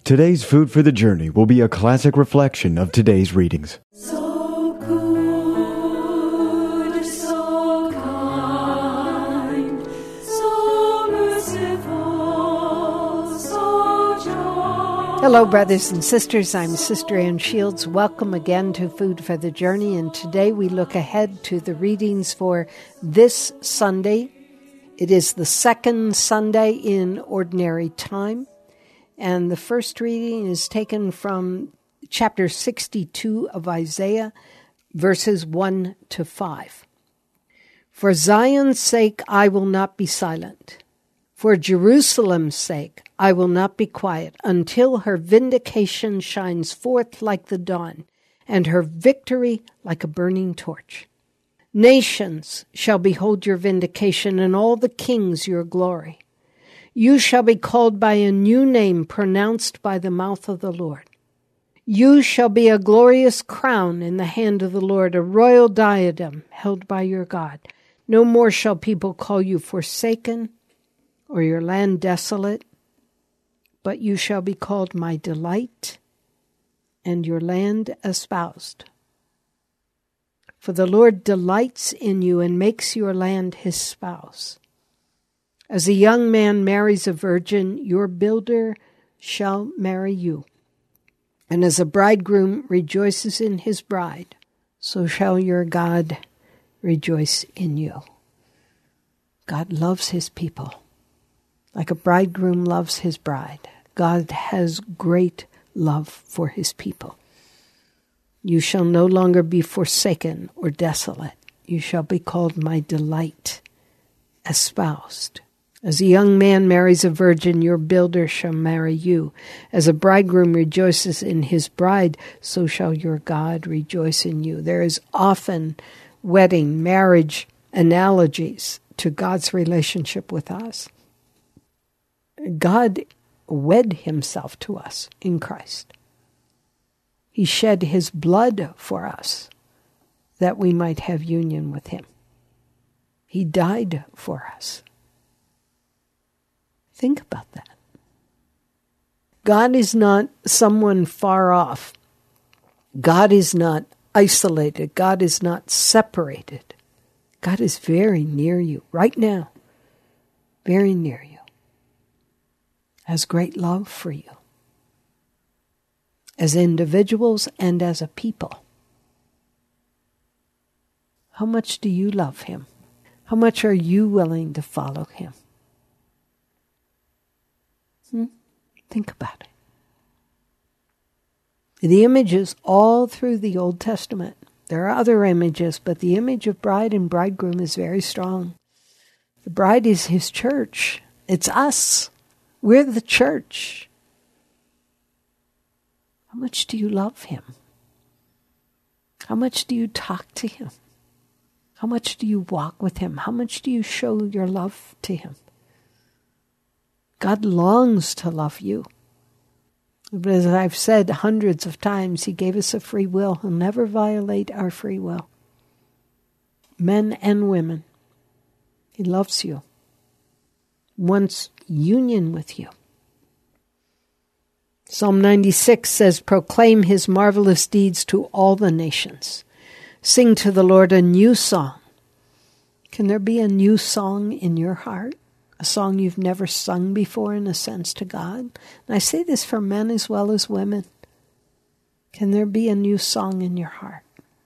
Today's Food for the Journey will be a classic reflection of today's readings. So good, so kind, so merciful, so joyful. Hello, brothers and sisters. I'm Sister Ann Shields. Welcome again to Food for the Journey. And today we look ahead to the readings for this Sunday. It is the second Sunday in Ordinary Time. And the first reading is taken from chapter 62 of Isaiah, verses 1 to 5. For Zion's sake, I will not be silent. For Jerusalem's sake, I will not be quiet until her vindication shines forth like the dawn, and her victory like a burning torch. Nations shall behold your vindication, and all the kings your glory. You shall be called by a new name pronounced by the mouth of the Lord. You shall be a glorious crown in the hand of the Lord, a royal diadem held by your God. No more shall people call you forsaken or your land desolate, but you shall be called my delight and your land espoused. For the Lord delights in you and makes your land his spouse. As a young man marries a virgin, your builder shall marry you. And as a bridegroom rejoices in his bride, so shall your God rejoice in you. God loves his people like a bridegroom loves his bride. God has great love for his people. You shall no longer be forsaken or desolate. You shall be called my delight, espoused. As a young man marries a virgin, your builder shall marry you. As a bridegroom rejoices in his bride, so shall your God rejoice in you. There is often wedding, marriage analogies to God's relationship with us. God wed himself to us in Christ. He shed his blood for us that we might have union with him. He died for us. Think about that. God is not someone far off. God is not isolated. God is not separated. God is very near you right now. Very near you. Has great love for you. As individuals and as a people. How much do you love him? How much are you willing to follow him? Think about it. The images all through the Old Testament. There are other images, but the image of bride and bridegroom is very strong. The bride is his church. It's us. We're the church. How much do you love him? How much do you talk to him? How much do you walk with him? How much do you show your love to him? God longs to love you. But as I've said hundreds of times, he gave us a free will. He'll never violate our free will. Men and women. He loves you. Wants union with you. Psalm 96 says, proclaim his marvelous deeds to all the nations. Sing to the Lord a new song. Can there be a new song in your heart? A song you've never sung before, in a sense, to God? And I say this for men as well as women. Can there be a new song in your heart?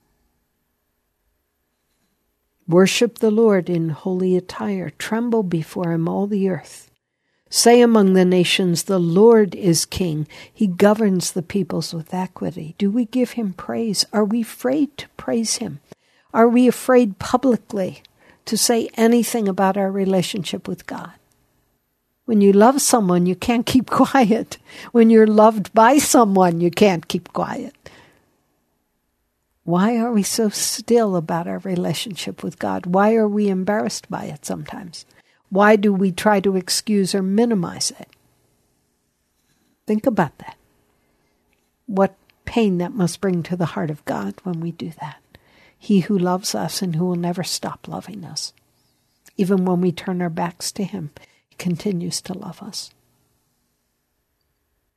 Worship the Lord in holy attire. Tremble before him, all the earth. Say among the nations, the Lord is king. He governs the peoples with equity. Do we give him praise? Are we afraid to praise him? Are we afraid publicly to say anything about our relationship with God? When you love someone, you can't keep quiet. When you're loved by someone, you can't keep quiet. Why are we so still about our relationship with God? Why are we embarrassed by it sometimes? Why do we try to excuse or minimize it? Think about that. What pain that must bring to the heart of God when we do that. He who loves us and who will never stop loving us. Even when we turn our backs to him, he continues to love us.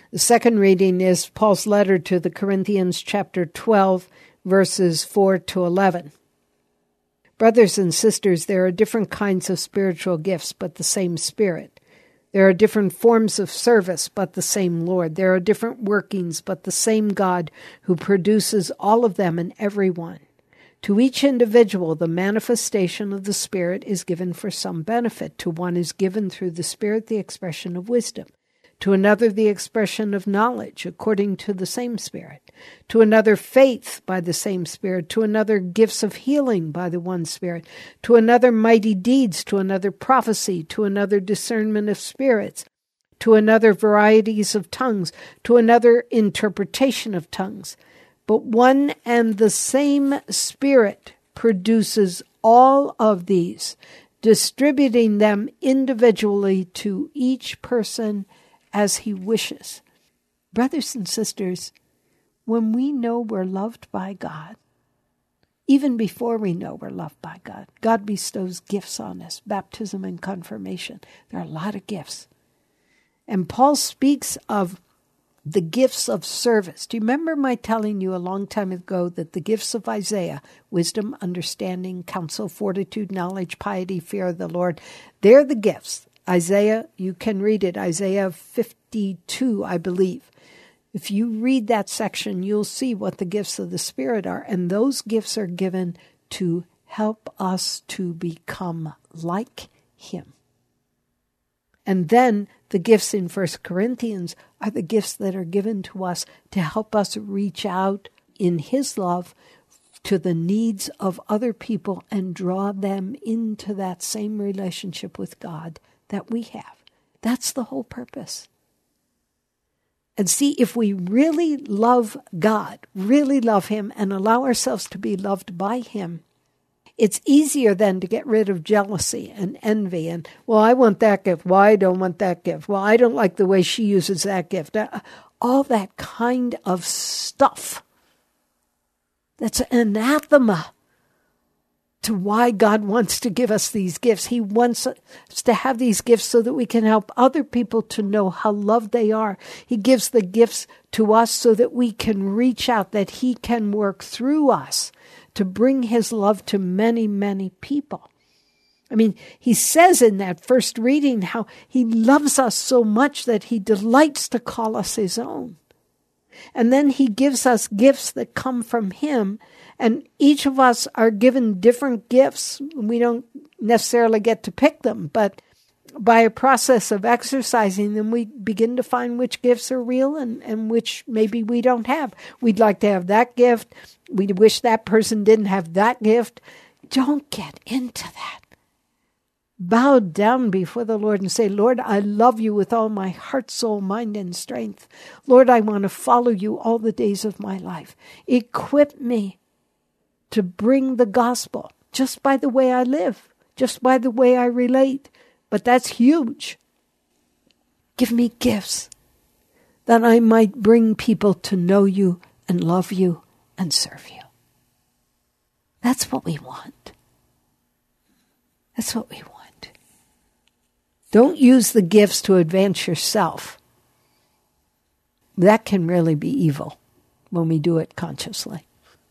The second reading is Paul's letter to the Corinthians, chapter 12, verses 4 to 11. Brothers and sisters, there are different kinds of spiritual gifts, but the same Spirit. There are different forms of service, but the same Lord. There are different workings, but the same God who produces all of them in everyone. To each individual, the manifestation of the Spirit is given for some benefit. To one is given through the Spirit the expression of wisdom. To another, the expression of knowledge, according to the same Spirit. To another, faith by the same Spirit. To another, gifts of healing by the one Spirit. To another, mighty deeds. To another, prophecy. To another, discernment of spirits. To another, varieties of tongues. To another, interpretation of tongues. But one and the same Spirit produces all of these, distributing them individually to each person as he wishes. Brothers and sisters, when we know we're loved by God, even before we know we're loved by God, God bestows gifts on us, baptism and confirmation. There are a lot of gifts. And Paul speaks of the gifts of service. Do you remember my telling you a long time ago that the gifts of Isaiah, wisdom, understanding, counsel, fortitude, knowledge, piety, fear of the Lord, they're the gifts. Isaiah, you can read it, Isaiah 52, I believe. If you read that section, you'll see what the gifts of the Spirit are. And those gifts are given to help us to become like Him. And then the gifts in 1 Corinthians are the gifts that are given to us to help us reach out in His love to the needs of other people and draw them into that same relationship with God that we have. That's the whole purpose. And see, if we really love God, really love Him, and allow ourselves to be loved by Him, it's easier then to get rid of jealousy and envy and, well, I want that gift. Well, I don't want that gift. Well, I don't like the way she uses that gift. All that kind of stuff. That's anathema to why God wants to give us these gifts. He wants us to have these gifts so that we can help other people to know how loved they are. He gives the gifts to us so that we can reach out, that He can work through us to bring His love to many, many people. I mean, He says in that first reading how He loves us so much that He delights to call us His own. And then He gives us gifts that come from Him, and each of us are given different gifts. We don't necessarily get to pick them, but by a process of exercising them, we begin to find which gifts are real and which maybe we don't have. We'd like to have that gift. We wish that person didn't have that gift. Don't get into that. Bow down before the Lord and say, Lord, I love you with all my heart, soul, mind, and strength. Lord, I want to follow you all the days of my life. Equip me to bring the gospel just by the way I live, just by the way I relate. But that's huge. Give me gifts that I might bring people to know you and love you and serve you. That's what we want. That's what we want. Don't use the gifts to advance yourself. That can really be evil when we do it consciously.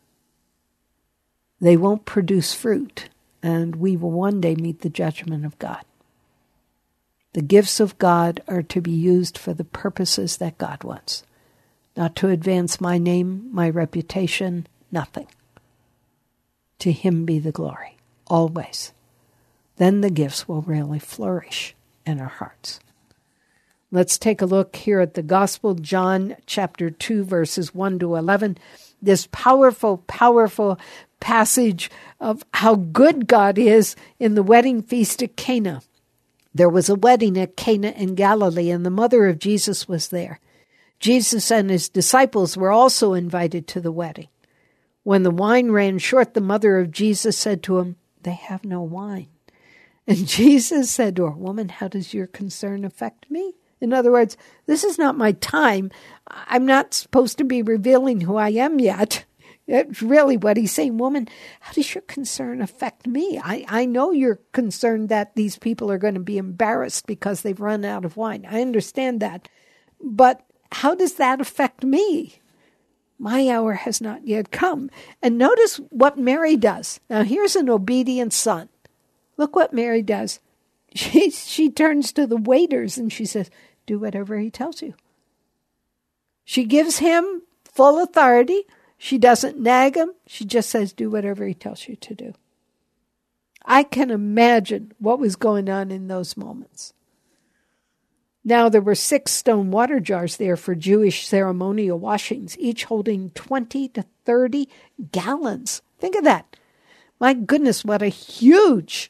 They won't produce fruit, and we will one day meet the judgment of God. The gifts of God are to be used for the purposes that God wants, not to advance my name, my reputation, nothing. To Him be the glory, always. Then the gifts will really flourish in our hearts. Let's take a look here at the Gospel, John chapter 2, verses 1 to 11. This powerful, powerful passage of how good God is in the wedding feast at Cana. There was a wedding at Cana in Galilee, and the mother of Jesus was there. Jesus and His disciples were also invited to the wedding. When the wine ran short, the mother of Jesus said to Him, "They have no wine." And Jesus said to her, "Woman, how does your concern affect me?" In other words, this is not my time. I'm not supposed to be revealing who I am yet. It's really what He's saying. Woman, how does your concern affect me? I know you're concerned that these people are going to be embarrassed because they've run out of wine. I understand that. But how does that affect me? My hour has not yet come. And notice what Mary does. Now, here's an obedient son. Look what Mary does. She turns to the waiters and she says, do whatever he tells you. She gives him full authority. She doesn't nag him. She just says, do whatever he tells you to do. I can imagine what was going on in those moments. Now, there were 6 stone water jars there for Jewish ceremonial washings, each holding 20 to 30 gallons. Think of that. My goodness, what a huge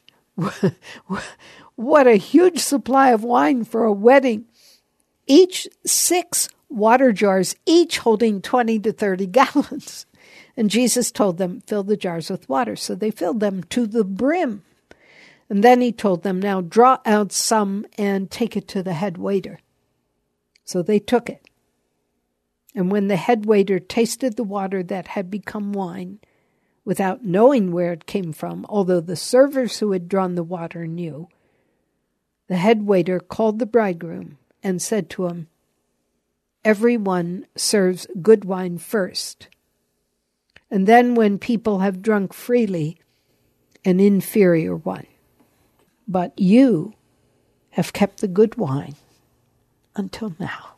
supply of wine for a wedding. Each 6 water jars, each holding 20 to 30 gallons. And Jesus told them, fill the jars with water. So they filled them to the brim. And then he told them, now draw out some and take it to the head waiter. So they took it. And when the head waiter tasted the water that had become wine, without knowing where it came from, although the servers who had drawn the water knew, the head waiter called the bridegroom and said to him, everyone serves good wine first. And then when people have drunk freely, an inferior one. But you have kept the good wine until now.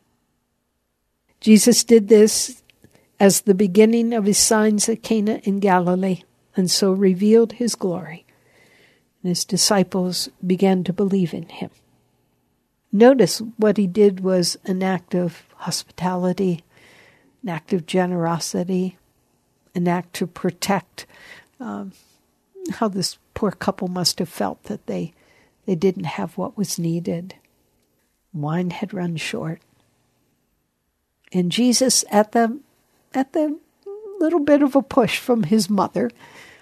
Jesus did this as the beginning of his signs at Cana in Galilee, and so revealed his glory. And his disciples began to believe in him. Notice what he did was an act of hospitality, an act of generosity, an act to protect. How this poor couple must have felt that they didn't have what was needed. Wine had run short. And Jesus, at the little bit of a push from his mother,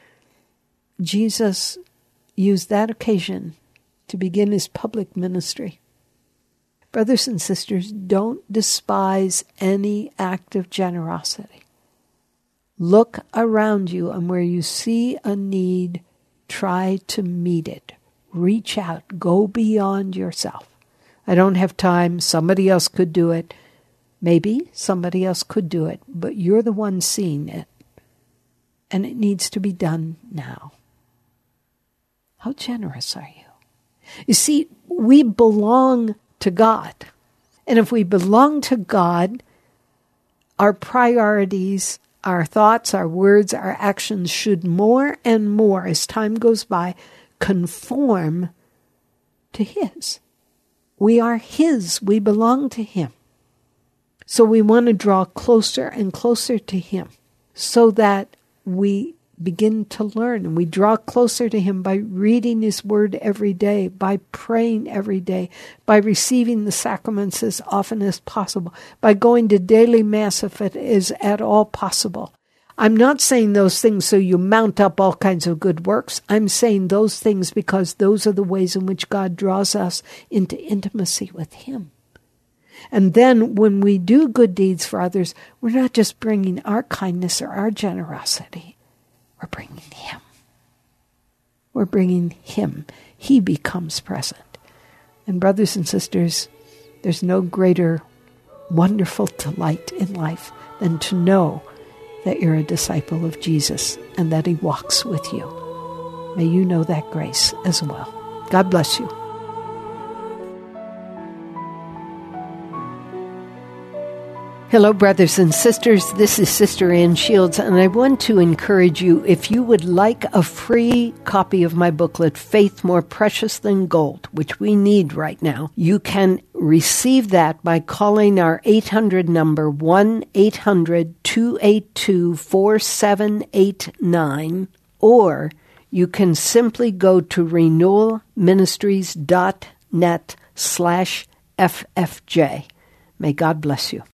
Jesus used that occasion to begin his public ministry. Brothers and sisters, don't despise any act of generosity. Look around you, and where you see a need, try to meet it. Reach out. Go beyond yourself. I don't have time. Somebody else could do it. Maybe somebody else could do it, but you're the one seeing it. And it needs to be done now. How generous are you? You see, we belong to God. And if we belong to God, our priorities, our thoughts, our words, our actions should more and more, as time goes by, conform to His. We are His. We belong to Him. So we want to draw closer and closer to Him so that we begin to learn. And we draw closer to Him by reading His Word every day, by praying every day, by receiving the sacraments as often as possible, by going to daily Mass if it is at all possible. I'm not saying those things so you mount up all kinds of good works. I'm saying those things because those are the ways in which God draws us into intimacy with Him. And then when we do good deeds for others, we're not just bringing our kindness or our generosity. We're bringing Him. We're bringing Him. He becomes present. And brothers and sisters, there's no greater wonderful delight in life than to know that you're a disciple of Jesus and that He walks with you. May you know that grace as well. God bless you. Hello, brothers and sisters. This is Sister Ann Shields, and I want to encourage you, if you would like a free copy of my booklet, Faith More Precious Than Gold, which we need right now, you can receive that by calling our 800 number, 1-800-282-4789, or you can simply go to renewalministries.net/FFJ. May God bless you.